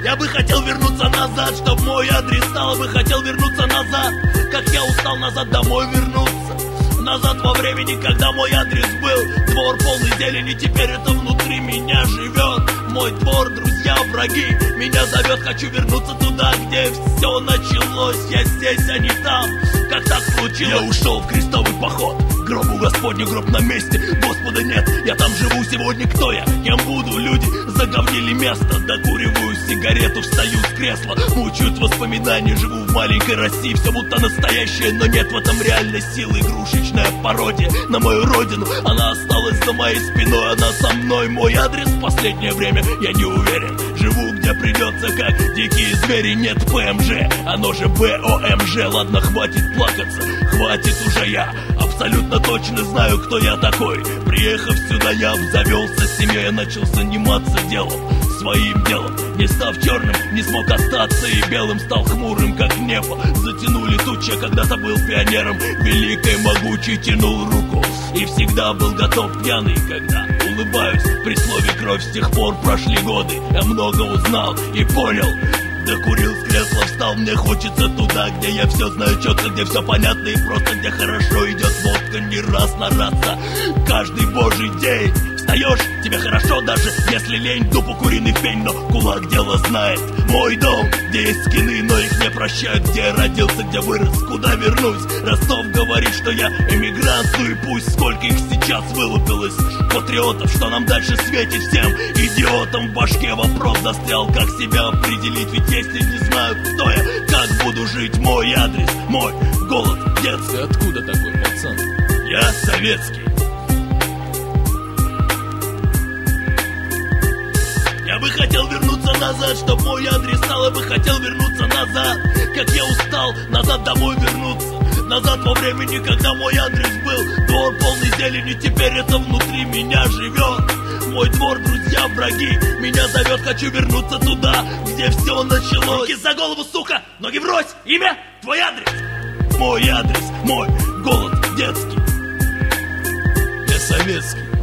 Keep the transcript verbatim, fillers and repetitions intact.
Я бы хотел вернуться назад, чтоб мой адрес стал. Бы хотел вернуться назад, как я устал назад домой вернуться. Назад во времени, когда мой адрес был двор полный зелени, теперь это внутри меня живет. Мой двор, друзья, враги, меня зовет. Хочу вернуться туда, где все началось. Я здесь, а не там, как так случилось. Я ушел в крестовый поход, к гробу Господню, гроб на месте. Господа нет, я там живу сегодня. Кто я? Кем буду? Люди заговнили место. Докуриваю сигарету, встаю с кресла. Мучают воспоминания, живу в маленькой России. Все будто настоящее, но нет в этом реальной силы. Игрушечная пародия на мою родину. Она осталась за моей спиной, она со мной. Мой адрес в последнее время я не уверен. Живу где придется, как дикие звери. Нет ПМЖ, оно же БОМЖ. Ладно, хватит плакаться, хватит уже я. Абсолютно точно знаю, кто я такой. Приехав сюда, я обзавелся семьей. Я начал заниматься делом, своим делом. Не став черным, не смог остаться. И белым стал хмурым, как небо. Затянули тучи, я когда-то был пионером. Великой, могучей тянул руку. И всегда был готов пьяный, когда улыбаюсь при слове кровь. С тех пор прошли годы, я много узнал и понял. Докурил с кресла, встал, мне хочется туда, где я все знаю четко, где все понятно и просто, где хорошо идет водка не раз на раз, а каждый божий день. Встаешь, тебе хорошо, даже если лень, дупу куриный пень, но кулак дело знает. Мой дом, где есть скины, но их не прощают. Где я родился, где вырос, куда вернусь. Ростов говорит, что я эмигрант, ну и пусть. Сколько их сейчас вылупилось, патриотов, что нам дальше светит всем идиотам. В башке вопрос застрял, как себя определить. Ведь если не знаю, кто я, как буду жить. Мой адрес, мой голод, детство. Ты откуда такой, пацан? Я советский. Я бы хотел вернуться назад, чтоб мой адрес стал. Я бы хотел вернуться назад, как я устал назад домой вернуться. Назад во времени, когда мой адрес был двор полный зелени. Теперь это внутри меня живет. Мой двор, друзья, враги, меня зовет. Хочу вернуться туда, где все началось. Руки за голову, сука, ноги врозь. Имя, твой адрес. Мой адрес, мой голод детский. Я советский.